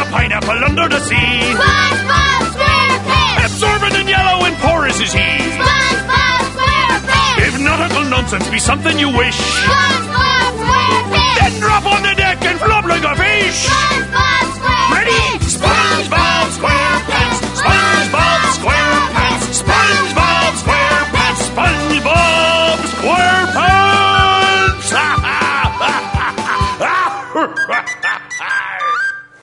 pineapple under the sea. SpongeBob SquarePants! Absorbent and yellow and porous is he. SpongeBob SquarePants! If nautical nonsense be something you wish,